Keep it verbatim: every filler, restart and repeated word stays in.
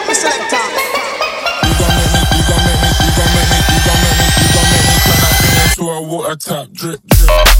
Selector. You gon' make me, you gon' make me, you gon' make me, you gon' make me, you gon' make me turn that thing into a water tap, drip, drip.